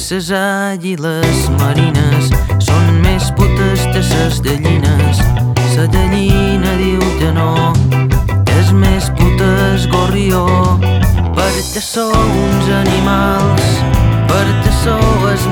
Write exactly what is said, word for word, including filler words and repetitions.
ses àguiles marines són més putes que ses gallines. Sa gallina diu que no, que és més puta el gorrió, perquè sou uns animals, perquè sou els